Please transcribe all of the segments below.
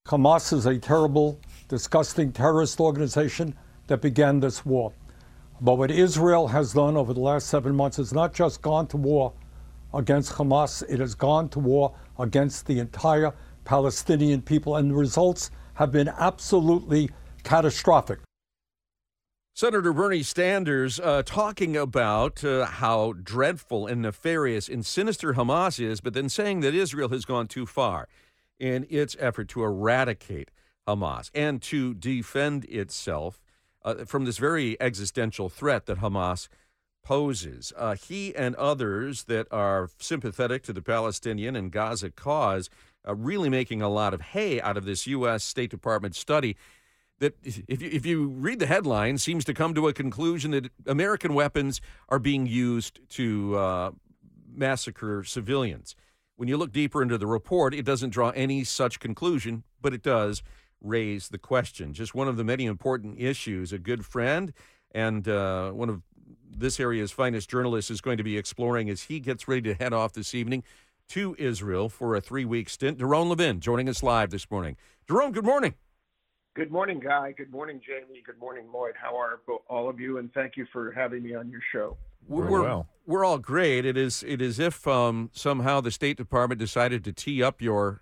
Hamas is a terrible, disgusting terrorist organization that began this war. But what Israel has done over the last 7 months is not just gone to war against Hamas, it has gone to war against the entire Palestinian people, and the results have been absolutely catastrophic. Senator Bernie Sanders talking about how dreadful and nefarious and sinister Hamas is, but then saying that Israel has gone too far in its effort to eradicate Hamas and to defend itself from this very existential threat that Hamas poses. He and others that are sympathetic to the Palestinian and Gaza cause really making a lot of hay out of this U.S. State Department study that, if you read the headline, seems to come to a conclusion that American weapons are being used to massacre civilians. When you look deeper into the report, it doesn't draw any such conclusion, but it does raise the question. Just one of the many important issues. A good friend and one of this area's finest journalists is going to be exploring as he gets ready to head off this evening to Israel for a 3-week stint. Doron Levin joining us live this morning. Doron, good morning. Good morning, Guy. Good morning, Jamie. Good morning, Lloyd. How are all of you? And thank you for having me on your show. We're all great. It is if somehow the State Department decided to tee up your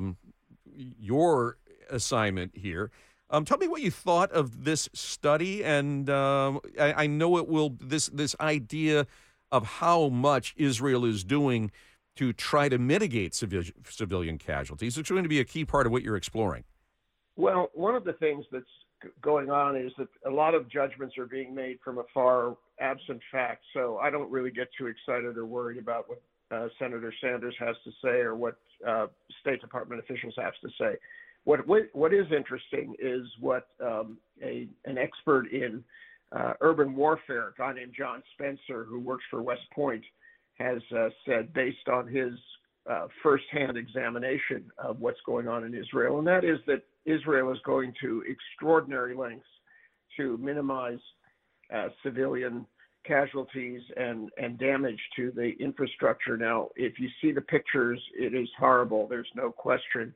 assignment here. Tell me what you thought of this study, and I know it will this idea of how much Israel is doing to try to mitigate civilian casualties. It's going to be a key part of what you're exploring. Well, one of the things that's going on is that a lot of judgments are being made from afar, absent facts. So I don't really get too excited or worried about what Senator Sanders has to say or what State Department officials have to say. What is interesting is what an expert in urban warfare, a guy named John Spencer, who works for West Point, has said based on his firsthand examination of what's going on in Israel, and that is that Israel is going to extraordinary lengths to minimize civilian casualties and damage to the infrastructure. Now, if you see the pictures, it is horrible. There's no question.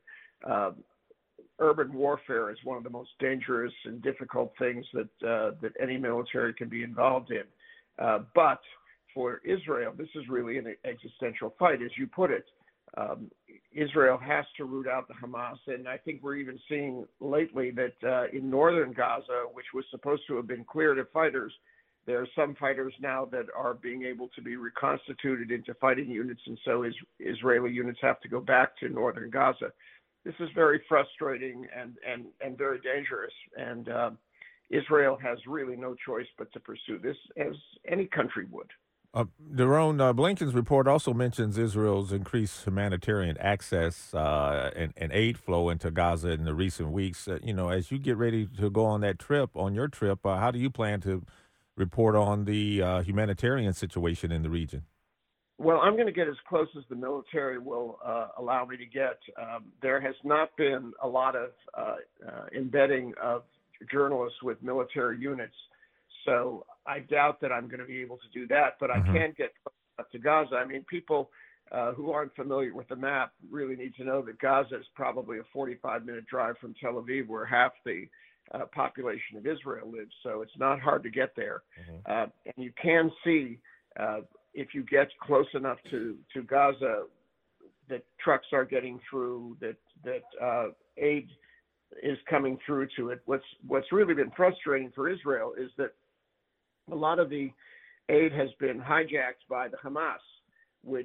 Urban warfare is one of the most dangerous and difficult things that any military can be involved in. But for Israel, this is really an existential fight, as you put it. Israel has to root out the Hamas, and I think we're even seeing lately that in northern Gaza, which was supposed to have been cleared of fighters, there are some fighters now that are being able to be reconstituted into fighting units, and so Israeli units have to go back to northern Gaza. This is very frustrating and very dangerous, and Israel has really no choice but to pursue this as any country would. Doron, Blinken's report also mentions Israel's increased humanitarian access and aid flow into Gaza in the recent weeks. As you get ready to go on your trip, how do you plan to report on the humanitarian situation in the region? Well, I'm going to get as close as the military will allow me to get. There has not been a lot of embedding of journalists with military units, so I doubt that I'm going to be able to do that, but I can get up to Gaza. I mean, people who aren't familiar with the map really need to know that Gaza is probably a 45-minute drive from Tel Aviv, where half the population of Israel lives, so it's not hard to get there. And you can see, if you get close enough to Gaza, that trucks are getting through, that aid is coming through to it. What's really been frustrating for Israel is that a lot of the aid has been hijacked by the Hamas, which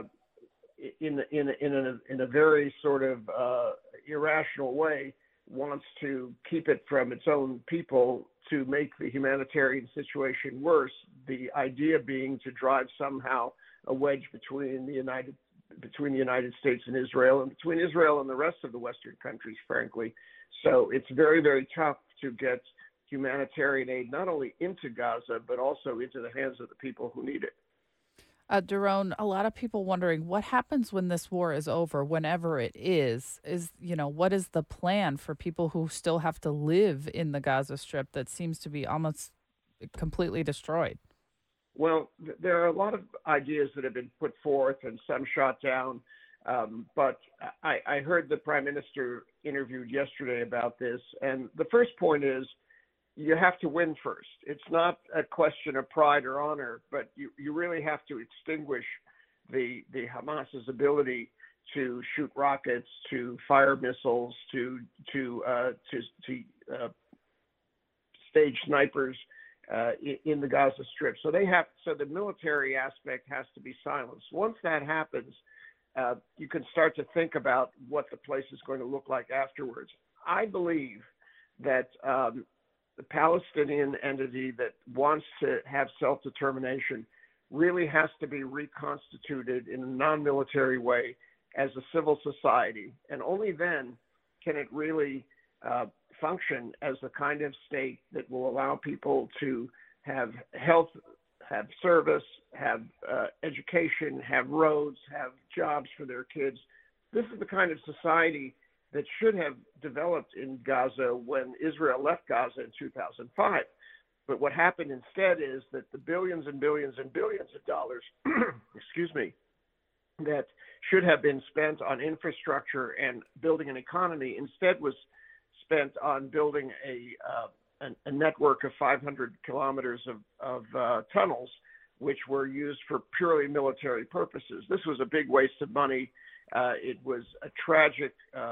in a very sort of irrational way wants to keep it from its own people to make the humanitarian situation worse. The idea being to drive somehow a wedge between the United States and Israel, and between Israel and the rest of the Western countries, frankly. So it's very, very tough to get humanitarian aid not only into Gaza, but also into the hands of the people who need it. Doron, a lot of people wondering what happens when this war is over, whenever it is, what is the plan for people who still have to live in the Gaza Strip that seems to be almost completely destroyed? Well, there are a lot of ideas that have been put forth and some shot down. But I heard the Prime Minister interviewed yesterday about this, and the first point is you have to win first. It's not a question of pride or honor, but you really have to extinguish the Hamas's ability to shoot rockets, to fire missiles, to stage snipers in the Gaza Strip. So the military aspect has to be silenced. Once that happens, you can start to think about what the place is going to look like afterwards. I believe that the Palestinian entity that wants to have self-determination really has to be reconstituted in a non-military way as a civil society. And only then can it really function as the kind of state that will allow people to have health, have service, have education, have roads, have jobs for their kids. This is the kind of society that should have developed in Gaza when Israel left Gaza in 2005. But what happened instead is that the billions and billions and billions of dollars, excuse me, that should have been spent on infrastructure and building an economy instead was spent on building a network of 500 kilometers of tunnels, which were used for purely military purposes. This was a big waste of money. It was a tragic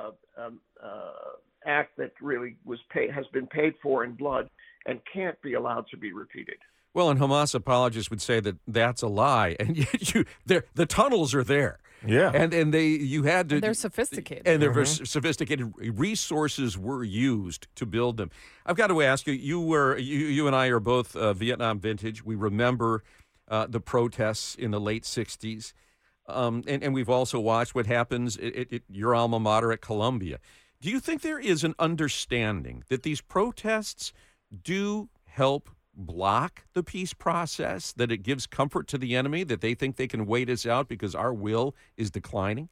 act that really has been paid for in blood and can't be allowed to be repeated. Well, and Hamas apologists would say that that's a lie, and yet the tunnels are there. Yeah, and they're sophisticated, and they're sophisticated. Resources were used to build them. I've got to ask you. You and I are both Vietnam vintage. We remember the protests in the late '60s, and we've also watched what happens at your alma mater at Columbia. Do you think there is an understanding that these protests do help block the peace process, that it gives comfort to the enemy, that they think they can wait us out because our will is declining?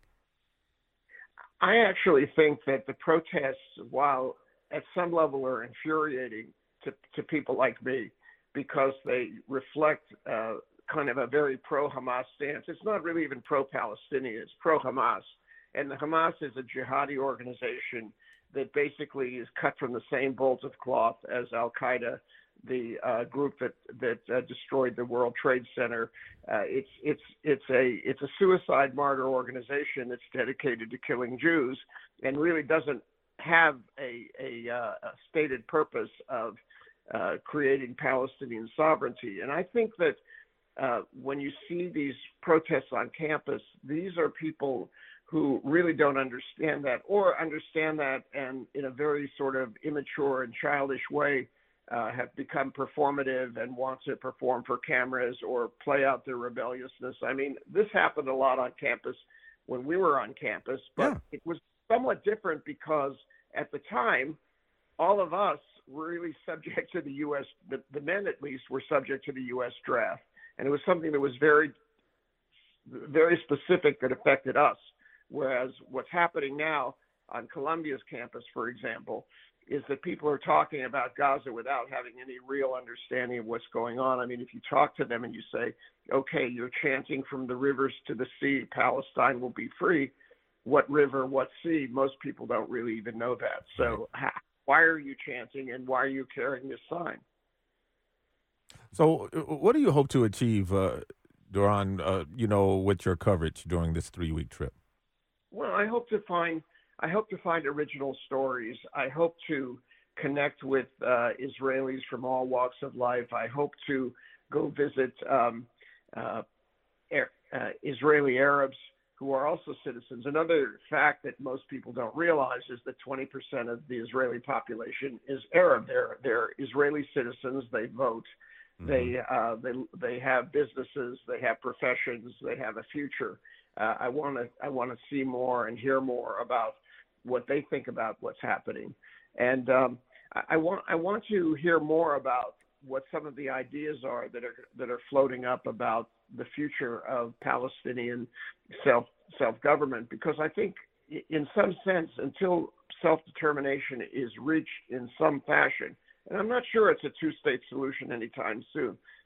I actually think that the protests, while at some level are infuriating to people like me, because they reflect kind of a very pro-Hamas stance. It's not really even pro-Palestinian, it's pro-Hamas. And the Hamas is a jihadi organization that basically is cut from the same bolt of cloth as Al-Qaeda, the group that destroyed the World Trade Center. It's a suicide martyr organization that's dedicated to killing Jews and really doesn't have a stated purpose of creating Palestinian sovereignty. And I think that when you see these protests on campus, these are people who really don't understand that, or understand that and in a very sort of immature and childish way have become performative and want to perform for cameras or play out their rebelliousness. I mean, this happened a lot on campus when we were on campus, but It was somewhat different because at the time, all of us were really subject to the U.S., the men at least were subject to the U.S. draft. And it was something that was very, very specific that affected us. Whereas what's happening now on Columbia's campus, for example, is that people are talking about Gaza without having any real understanding of what's going on. I mean, if you talk to them and you say, okay, you're chanting from the rivers to the sea, Palestine will be free. What river, what sea? Most people don't really even know that. So why are you chanting and why are you carrying this sign? So what do you hope to achieve, Doron, with your coverage during this 3-week trip? Well, I hope to find original stories. I hope to connect with Israelis from all walks of life. I hope to go visit Israeli Arabs who are also citizens. Another fact that most people don't realize is that 20% of the Israeli population is Arab. They're Israeli citizens. They vote. Mm-hmm. They have businesses. They have professions. They have a future. I want to see more and hear more about what they think about what's happening, and I want to hear more about what some of the ideas are that are floating up about the future of Palestinian self-government, because I think in some sense, until self-determination is reached in some fashion, and I'm not sure it's a two-state solution anytime soon,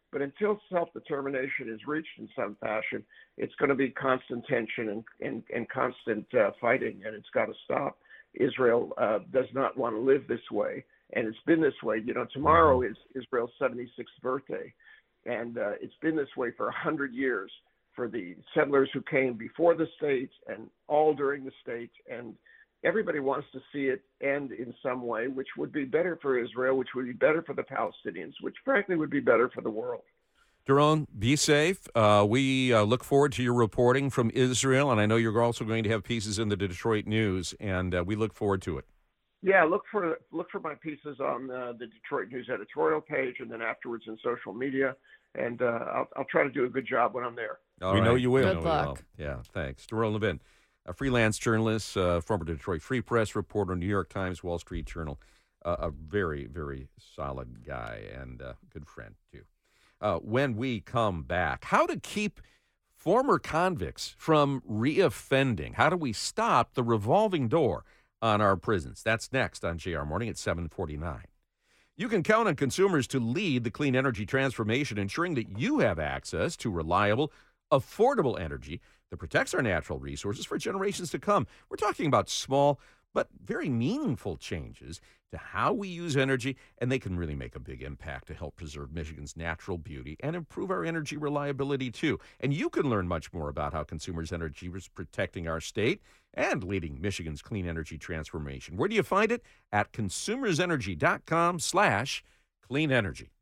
But until self-determination is reached in some fashion, it's going to be constant tension and constant fighting, and it's got to stop. Israel does not want to live this way, and it's been this way. Tomorrow is Israel's 76th birthday, and it's been this way for 100 years for the settlers who came before the state and all during the state, and everybody wants to see it end in some way, which would be better for Israel, which would be better for the Palestinians, which frankly would be better for the world. Doron, be safe. We look forward to your reporting from Israel, and I know you're also going to have pieces in the Detroit News, and we look forward to it. Yeah, look for my pieces on the Detroit News editorial page, and then afterwards in social media, and I'll try to do a good job when I'm there. We know you will. Good luck. Yeah, thanks. Doron Levin, a freelance journalist, former Detroit Free Press reporter, New York Times, Wall Street Journal, a very, very solid guy and a good friend, too. When we come back, how to keep former convicts from reoffending. How do we stop the revolving door on our prisons? That's next on JR Morning at 7:49. You can count on consumers to lead the clean energy transformation, ensuring that you have access to reliable, affordable energy that protects our natural resources for generations to come. We're talking about small but very meaningful changes to how we use energy, and they can really make a big impact to help preserve Michigan's natural beauty and improve our energy reliability, too. And you can learn much more about how Consumers Energy is protecting our state and leading Michigan's clean energy transformation. Where do you find it? At consumersenergy.com/clean energy.